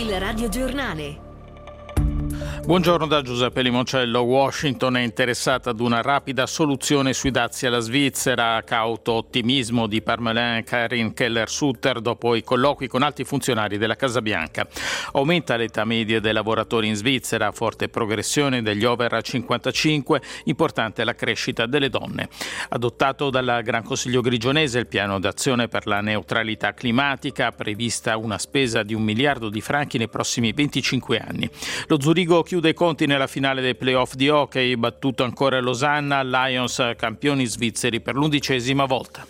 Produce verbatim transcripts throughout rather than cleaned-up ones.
Il radiogiornale. Buongiorno da Giuseppe Limoncello. Washington è interessata ad una rapida soluzione sui dazi alla Svizzera. Cauto ottimismo di Parmelin e Karin Keller-Sutter dopo i colloqui con alti funzionari della Casa Bianca. Aumenta l'età media dei lavoratori in Svizzera, forte progressione degli over cinquantacinque, importante la crescita delle donne. Adottato dal Gran Consiglio grigionese il piano d'azione per la neutralità climatica, prevista una spesa di un miliardo di franchi nei prossimi venticinque anni. Lo Zurigo chiude i conti nella finale dei playoff di hockey, battuto ancora Losanna, Lions campioni svizzeri per l'undicesima volta.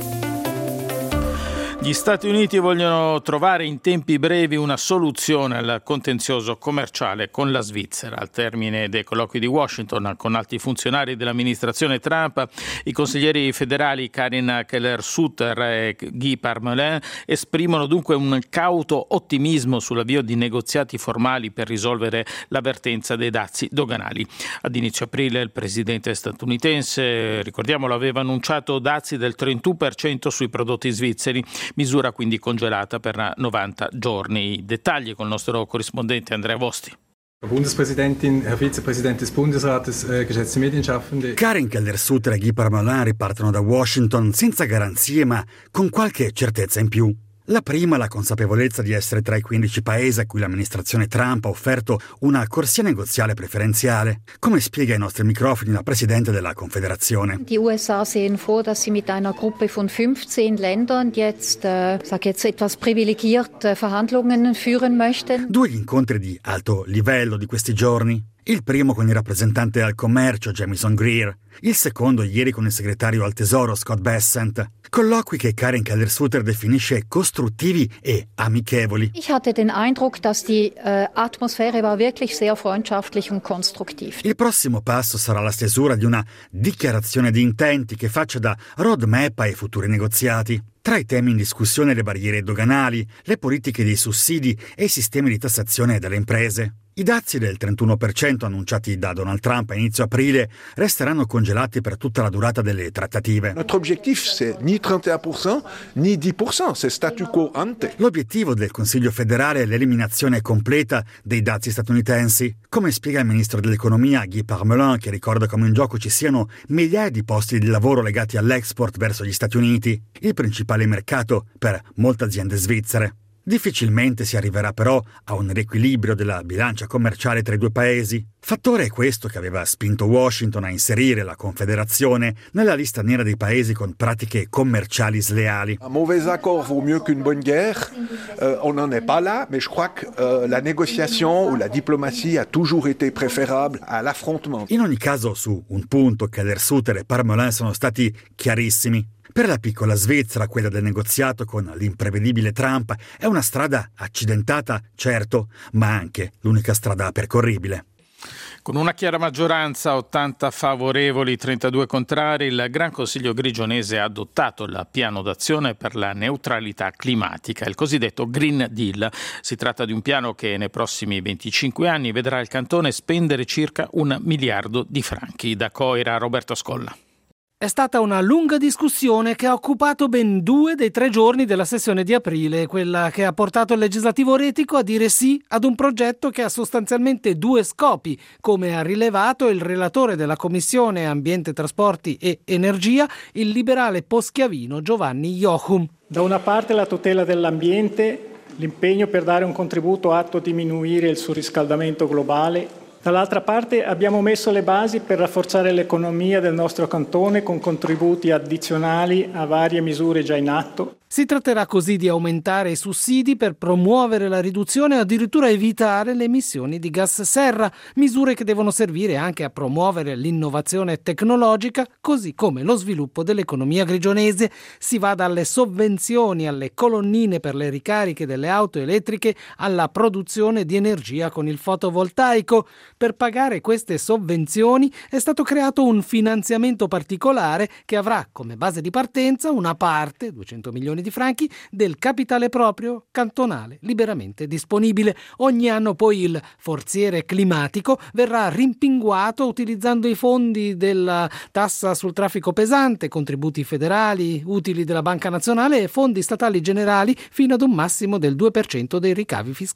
Gli Stati Uniti vogliono trovare in tempi brevi una soluzione al contenzioso commerciale con la Svizzera. Al termine dei colloqui di Washington con alti funzionari dell'amministrazione Trump, i consiglieri federali Karin Keller-Sutter e Guy Parmelin esprimono dunque un cauto ottimismo sull'avvio di negoziati formali per risolvere la vertenza dei dazi doganali. Ad inizio aprile il presidente statunitense, ricordiamolo, aveva annunciato dazi del trentuno per cento sui prodotti svizzeri, misura quindi congelata per novanta giorni. I dettagli con il nostro corrispondente Andrea Vosti. Bundespräsidentin, Herr Vizepräsident des Bundesrates, äh, geschätzte Medienschaffende. Karin Keller-Sutter e Guy Parmelin ripartono da Washington senza garanzie ma con qualche certezza in più. La prima, la consapevolezza di essere tra i quindici paesi a cui l'amministrazione Trump ha offerto una corsia negoziale preferenziale, come spiega ai nostri microfoni la Presidente della Confederazione. Die U S A sehen vor, dass sie mit einer Gruppe von fünfzehn Ländern jetzt, äh, sag jetzt etwas privilegiert, äh, Verhandlungen führen möchten. Due incontri di alto livello di questi giorni. Il primo con il rappresentante al commercio Jamison Greer, il secondo ieri con il segretario al tesoro Scott Bessent. Colloqui che Karin Keller-Sutter definisce costruttivi e amichevoli. Ich hatte den Eindruck, dass die äh, Atmosphäre war wirklich sehr freundschaftlich und konstruktiv. Il prossimo passo sarà la stesura di una dichiarazione di intenti che faccia da roadmap ai futuri negoziati. Tra i temi in discussione le barriere doganali, le politiche dei sussidi e i sistemi di tassazione delle imprese. I dazi del trentuno per cento annunciati da Donald Trump a inizio aprile resteranno congelati per tutta la durata delle trattative. Notre objectif c'est ni trenta e uno per cento ni dieci per cento, c'est statu quo ante. L'obiettivo del Consiglio federale è l'eliminazione completa dei dazi statunitensi, come spiega il ministro dell'economia Guy Parmelin, che ricorda come in gioco ci siano migliaia di posti di lavoro legati all'export verso gli Stati Uniti, il principale mercato per molte aziende svizzere. Difficilmente si arriverà però a un riequilibrio della bilancia commerciale tra i due paesi. Fattore è questo che aveva spinto Washington a inserire la Confederazione nella lista nera dei paesi con pratiche commerciali sleali. Un mauvais accord vaut mieux qu'une bonne guerre. Euh, on n'en est pas là, mais je crois que euh, la négociation ou la diplomatie a toujours été préférable à l'affrontement. In ogni caso, su un punto Keller-Sutter e Parmelin sono stati chiarissimi. Per la piccola Svizzera, quella del negoziato con l'imprevedibile Trump è una strada accidentata, certo, ma anche l'unica strada percorribile. Con una chiara maggioranza, ottanta favorevoli, trentadue contrari, il Gran Consiglio grigionese ha adottato il piano d'azione per la neutralità climatica, il cosiddetto Green Deal. Si tratta di un piano che nei prossimi venticinque anni vedrà il cantone spendere circa un miliardo di franchi. Da Coira, Roberto Scolla. È stata una lunga discussione che ha occupato ben due dei tre giorni della sessione di aprile, quella che ha portato il legislativo retico a dire sì ad un progetto che ha sostanzialmente due scopi, come ha rilevato il relatore della Commissione Ambiente, Trasporti e Energia, il liberale poschiavino Giovanni Jochum. Da una parte la tutela dell'ambiente, l'impegno per dare un contributo atto a diminuire il surriscaldamento globale. Dall'altra parte abbiamo messo le basi per rafforzare l'economia del nostro cantone con contributi addizionali a varie misure già in atto. Si tratterà così di aumentare i sussidi per promuovere la riduzione o addirittura evitare le emissioni di gas serra, misure che devono servire anche a promuovere l'innovazione tecnologica, così come lo sviluppo dell'economia grigionese. Si va dalle sovvenzioni alle colonnine per le ricariche delle auto elettriche alla produzione di energia con il fotovoltaico. Per pagare queste sovvenzioni è stato creato un finanziamento particolare che avrà come base di partenza una parte, duecento milioni di franchi, del capitale proprio cantonale liberamente disponibile. Ogni anno poi il forziere climatico verrà rimpinguato utilizzando i fondi della tassa sul traffico pesante, contributi federali, utili della Banca Nazionale e fondi statali generali fino ad un massimo del due per cento dei ricavi fiscali.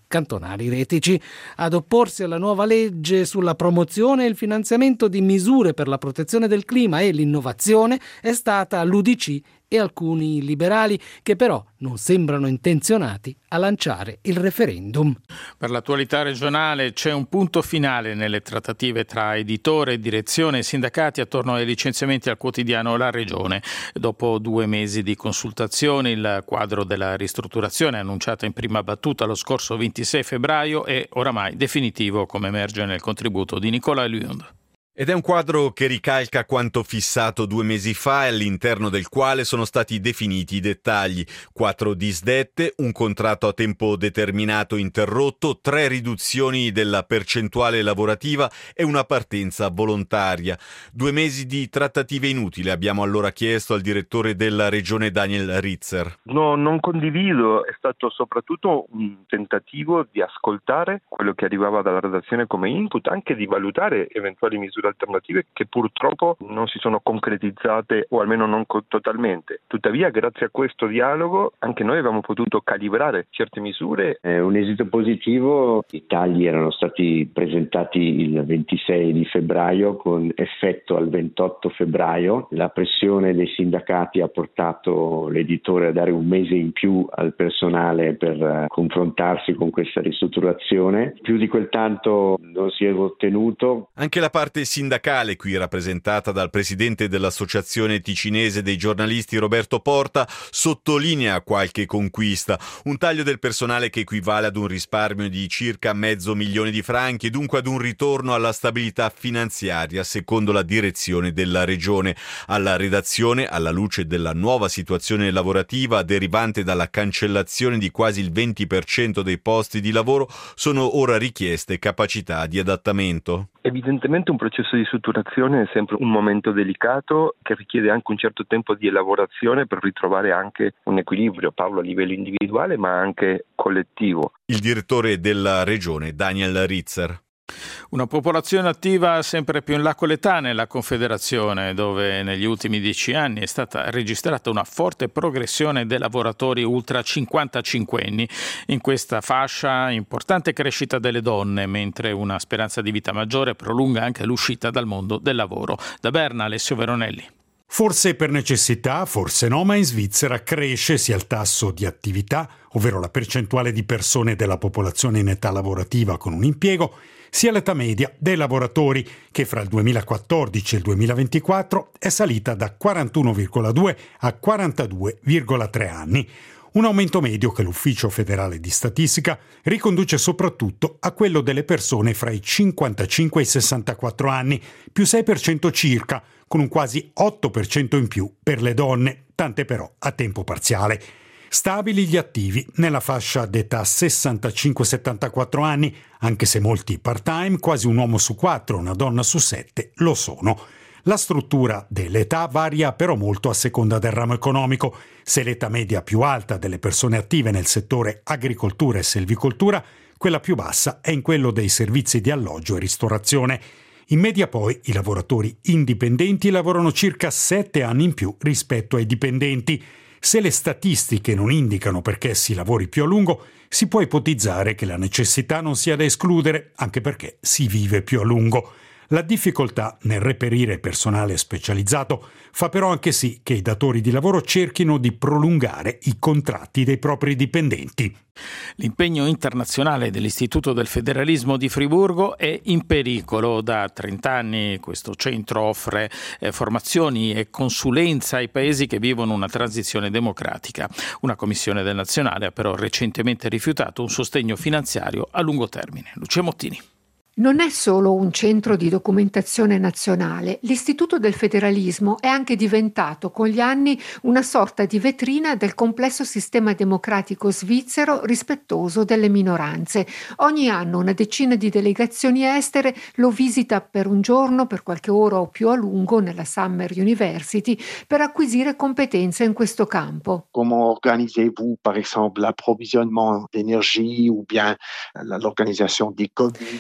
cantonali retici. Ad opporsi alla nuova legge sulla promozione e il finanziamento di misure per la protezione del clima e l'innovazione è stata l'U D C e alcuni liberali che però non sembrano intenzionati a lanciare il referendum. Per l'attualità regionale c'è un punto finale nelle trattative tra editore, direzione e sindacati attorno ai licenziamenti al quotidiano La Regione. Dopo due mesi di consultazioni, il quadro della ristrutturazione annunciata in prima battuta lo scorso ventisei febbraio è oramai definitivo, come emerge nel contributo di Nicola Lund. Ed è un quadro che ricalca quanto fissato due mesi fa e all'interno del quale sono stati definiti i dettagli. Quattro disdette, un contratto a tempo determinato interrotto, tre riduzioni della percentuale lavorativa e una partenza volontaria. Due mesi di trattative inutili, abbiamo allora chiesto al direttore della regione Daniel Ritzer. No, non condivido, è stato soprattutto un tentativo di ascoltare quello che arrivava dalla redazione come input, anche di valutare eventuali misure alternative che purtroppo non si sono concretizzate o almeno non co- totalmente. Tuttavia, grazie a questo dialogo anche noi abbiamo potuto calibrare certe misure. È un esito positivo, i tagli erano stati presentati il ventisei di febbraio con effetto al ventotto febbraio. La pressione dei sindacati ha portato l'editore a dare un mese in più al personale per confrontarsi con questa ristrutturazione. Più di quel tanto non si è ottenuto. Anche la parte sindacale, qui rappresentata dal presidente dell'Associazione Ticinese dei giornalisti Roberto Porta, sottolinea qualche conquista. Un taglio del personale che equivale ad un risparmio di circa mezzo milione di franchi e dunque ad un ritorno alla stabilità finanziaria, secondo la direzione della regione. Alla redazione, alla luce della nuova situazione lavorativa derivante dalla cancellazione di quasi il venti per cento dei posti di lavoro, sono ora richieste capacità di adattamento. Evidentemente un processo di strutturazione è sempre un momento delicato che richiede anche un certo tempo di elaborazione per ritrovare anche un equilibrio, Paolo, a livello individuale ma anche collettivo. Il direttore della regione Daniel Ritzer. Una popolazione attiva sempre più in là con l'età nella Confederazione, dove negli ultimi dieci anni è stata registrata una forte progressione dei lavoratori ultra cinquantacinquenni. In questa fascia importante crescita delle donne, mentre una speranza di vita maggiore prolunga anche l'uscita dal mondo del lavoro. Da Berna, Alessio Veronelli. Forse per necessità, forse no, ma in Svizzera cresce sia il tasso di attività, ovvero la percentuale di persone della popolazione in età lavorativa con un impiego, sia l'età media dei lavoratori, che fra il duemilaquattordici e il duemilaventiquattro è salita da quarantuno virgola due a quarantadue virgola tre anni. Un aumento medio che l'Ufficio federale di statistica riconduce soprattutto a quello delle persone fra i cinquantacinque e i sessantaquattro anni, più sei per cento circa, con un quasi otto per cento in più per le donne, tante però a tempo parziale. Stabili gli attivi nella fascia d'età sessantacinque settantaquattro anni, anche se molti part-time, quasi un uomo su quattro, una donna su sette, lo sono. La struttura dell'età varia però molto a seconda del ramo economico. Se l'età media più alta delle persone attive nel settore agricoltura e selvicoltura, quella più bassa è in quello dei servizi di alloggio e ristorazione. In media poi i lavoratori indipendenti lavorano circa sette anni in più rispetto ai dipendenti. Se le statistiche non indicano perché si lavori più a lungo, si può ipotizzare che la necessità non sia da escludere, anche perché si vive più a lungo. La difficoltà nel reperire personale specializzato fa però anche sì che i datori di lavoro cerchino di prolungare i contratti dei propri dipendenti. L'impegno internazionale dell'Istituto del Federalismo di Friburgo è in pericolo. Da trenta anni questo centro offre eh, formazioni e consulenza ai paesi che vivono una transizione democratica. Una commissione del Nazionale ha però recentemente rifiutato un sostegno finanziario a lungo termine. Lucia Mottini. Non è solo un centro di documentazione nazionale, l'Istituto del Federalismo è anche diventato con gli anni una sorta di vetrina del complesso sistema democratico svizzero rispettoso delle minoranze. Ogni anno una decina di delegazioni estere lo visita per un giorno, per qualche ora o più a lungo nella Summer University per acquisire competenze in questo campo. Comment organisez-vous par exemple l'approvisionnement d'énergie ou bien l'organisation des communes? Sono tanti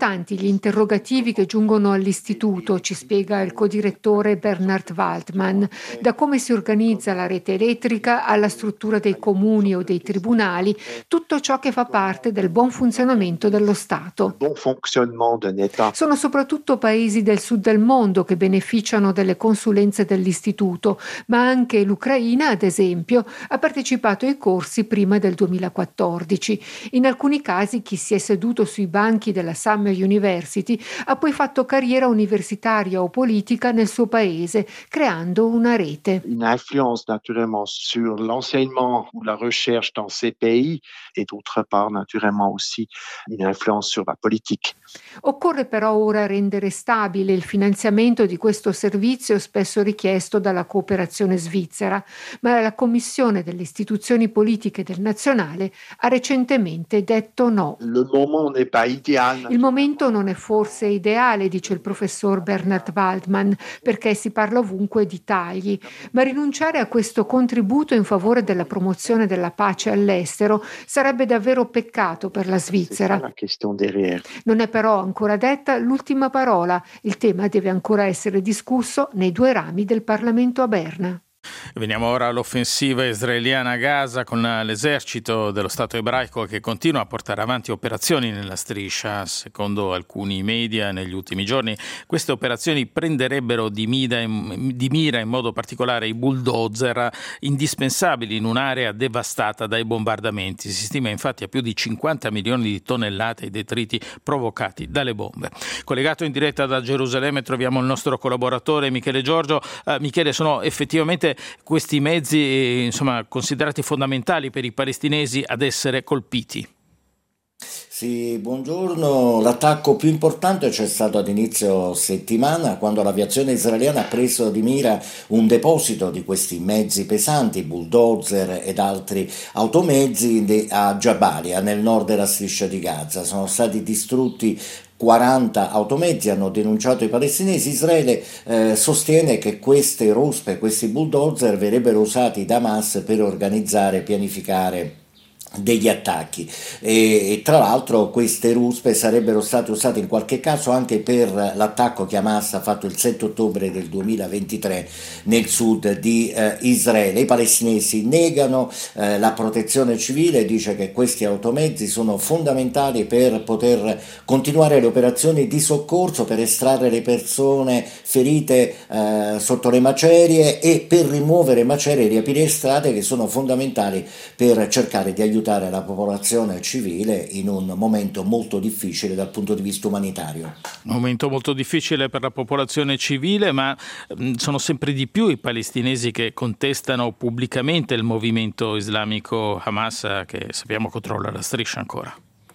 tanti gli interrogativi che giungono all'istituto, ci spiega il codirettore Bernhard Waldmann, da come si organizza la rete elettrica alla struttura dei comuni o dei tribunali, tutto ciò che fa parte del buon funzionamento dello Stato. Sono soprattutto paesi del sud del mondo che beneficiano delle consulenze dell'istituto, ma anche l'Ucraina, ad esempio, ha partecipato ai corsi prima del duemilaquattordici. In alcuni casi chi si è seduto sui banchi della Summer University ha poi fatto carriera universitaria o politica nel suo paese, creando una rete. Une influence naturellement sur l'enseignement ou la recherche dans ces pays et d'autre part naturellement aussi une influence sur la politique. Occorre però ora rendere stabile il finanziamento di questo servizio spesso richiesto dalla cooperazione svizzera, ma la Commissione delle istituzioni politiche del nazionale ha recentemente detto no. Le moment n'est pas idéal. Il momento non è forse ideale, dice il professor Bernhard Waldmann, perché si parla ovunque di tagli, ma rinunciare a questo contributo in favore della promozione della pace all'estero sarebbe davvero peccato per la Svizzera. Non è però ancora detta l'ultima parola, il tema deve ancora essere discusso nei due rami del Parlamento a Berna. Veniamo ora all'offensiva israeliana a Gaza, con l'esercito dello Stato ebraico che continua a portare avanti operazioni nella striscia. Secondo alcuni media, negli ultimi giorni queste operazioni prenderebbero di mira, di mira in modo particolare i bulldozer indispensabili in un'area devastata dai bombardamenti. Si stima infatti a più di cinquanta milioni di tonnellate i detriti provocati dalle bombe. Collegato in diretta da Gerusalemme troviamo il nostro collaboratore Michele Giorgio. Uh, Michele, sono effettivamente questi mezzi, insomma, considerati fondamentali per i palestinesi ad essere colpiti? Sì, buongiorno. L'attacco più importante c'è stato ad inizio settimana, quando l'aviazione israeliana ha preso di mira un deposito di questi mezzi pesanti, bulldozer ed altri automezzi a Jabalia, nel nord della striscia di Gaza. Sono stati distrutti quaranta automezzi, hanno denunciato i palestinesi. Israele eh, sostiene che queste ruspe, questi bulldozer verrebbero usati da Hamas per organizzare e pianificare degli attacchi e, e tra l'altro queste ruspe sarebbero state usate in qualche caso anche per l'attacco che Hamas ha fatto il sette ottobre del duemilaventitré nel sud di eh, Israele. I palestinesi negano, eh, la protezione civile dice che questi automezzi sono fondamentali per poter continuare le operazioni di soccorso, per estrarre le persone ferite eh, sotto le macerie e per rimuovere macerie e riaprire strade, che sono fondamentali per cercare di aiutare la popolazione civile in un momento molto difficile dal punto di vista umanitario. Un momento molto difficile per la popolazione civile, ma sono sempre di più i palestinesi che contestano pubblicamente il movimento islamico Hamas, che sappiamo controlla la striscia ancora.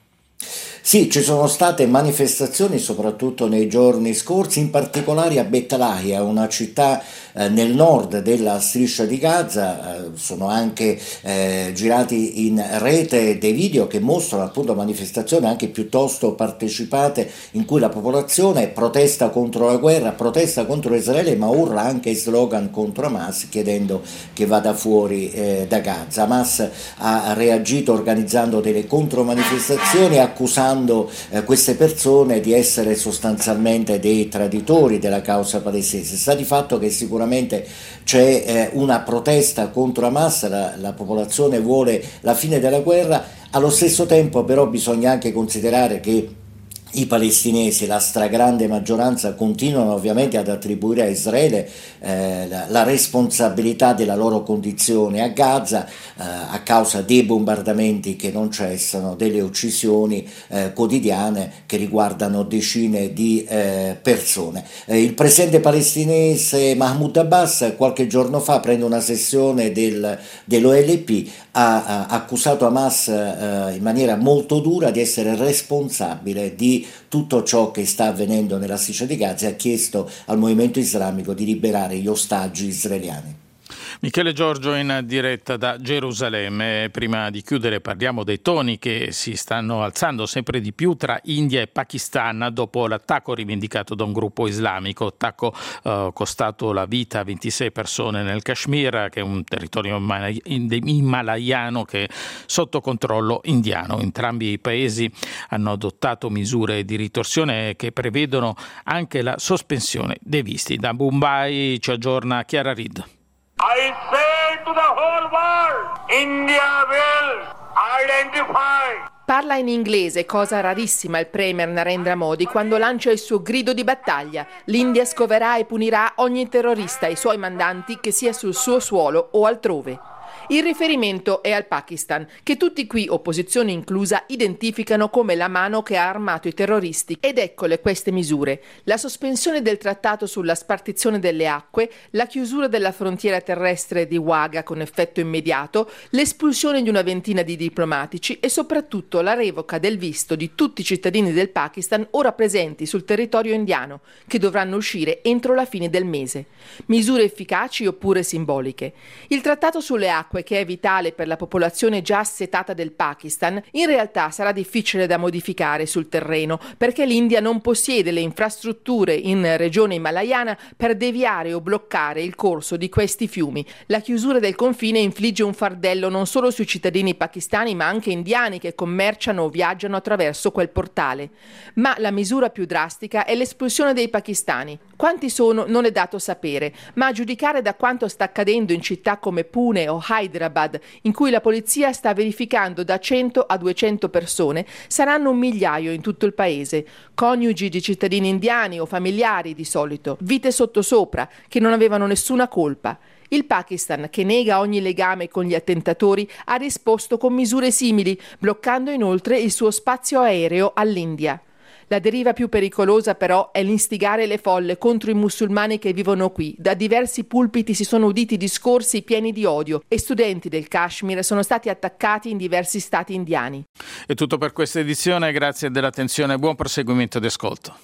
Sì, ci sono state manifestazioni soprattutto nei giorni scorsi, in particolare a Bet Lahia, una città eh, nel nord della striscia di Gaza. Eh, sono anche eh, girati in rete dei video che mostrano appunto manifestazioni anche piuttosto partecipate, in cui la popolazione protesta contro la guerra, protesta contro Israele, ma urla anche slogan contro Hamas, chiedendo che vada fuori eh, da Gaza. Hamas ha reagito organizzando delle contromanifestazioni, accusando Eh, queste persone di essere sostanzialmente dei traditori della causa palestinese. Sta di fatto che sicuramente c'è eh, una protesta contro Hamas, la, la popolazione vuole la fine della guerra. Allo stesso tempo però bisogna anche considerare che i palestinesi, la stragrande maggioranza, continuano ovviamente ad attribuire a Israele eh, la, la responsabilità della loro condizione a Gaza eh, a causa dei bombardamenti che non cessano, delle uccisioni eh, quotidiane che riguardano decine di eh, persone. Eh, il presidente palestinese Mahmoud Abbas qualche giorno fa, prende una sessione del, dell'O L P, ha, ha accusato Hamas eh, in maniera molto dura di essere responsabile di tutto ciò che sta avvenendo nella striscia di Gaza e ha chiesto al movimento islamico di liberare gli ostaggi israeliani. Michele Giorgio in diretta da Gerusalemme. Prima di chiudere parliamo dei toni che si stanno alzando sempre di più tra India e Pakistan dopo l'attacco rivendicato da un gruppo islamico, attacco eh, costato la vita a ventisei persone nel Kashmir, che è un territorio himalayano che è sotto controllo indiano. Entrambi i paesi hanno adottato misure di ritorsione che prevedono anche la sospensione dei visti. Da Mumbai ci aggiorna Chiara Reed. I say to the whole world, India will identify. Parla in inglese, cosa rarissima il premier Narendra Modi quando lancia il suo grido di battaglia. L'India scoverà e punirà ogni terrorista e i suoi mandanti, che sia sul suo suolo o altrove. Il riferimento è al Pakistan, che tutti qui, opposizione inclusa, identificano come la mano che ha armato i terroristi. Ed eccole queste misure: la sospensione del trattato sulla spartizione delle acque, la chiusura della frontiera terrestre di Wagah con effetto immediato, l'espulsione di una ventina di diplomatici e soprattutto la revoca del visto di tutti i cittadini del Pakistan ora presenti sul territorio indiano, che dovranno uscire entro la fine del mese. Misure efficaci oppure simboliche? Il trattato sulle acque, che è vitale per la popolazione già assetata del Pakistan, in realtà sarà difficile da modificare sul terreno, perché l'India non possiede le infrastrutture in regione himalayana per deviare o bloccare il corso di questi fiumi. La chiusura del confine infligge un fardello non solo sui cittadini pakistani, ma anche indiani che commerciano o viaggiano attraverso quel portale. Ma la misura più drastica è l'espulsione dei pakistani. Quanti sono non è dato sapere, ma a giudicare da quanto sta accadendo in città come Pune o Hyderabad, in cui la polizia sta verificando da cento a duecento persone, saranno un migliaio in tutto il paese, coniugi di cittadini indiani o familiari di solito, vite sottosopra, che non avevano nessuna colpa. Il Pakistan, che nega ogni legame con gli attentatori, ha risposto con misure simili, bloccando inoltre il suo spazio aereo all'India. La deriva più pericolosa però è l'istigare le folle contro i musulmani che vivono qui. Da diversi pulpiti si sono uditi discorsi pieni di odio e studenti del Kashmir sono stati attaccati in diversi stati indiani. È tutto per questa edizione, grazie dell'attenzione e buon proseguimento di ascolto.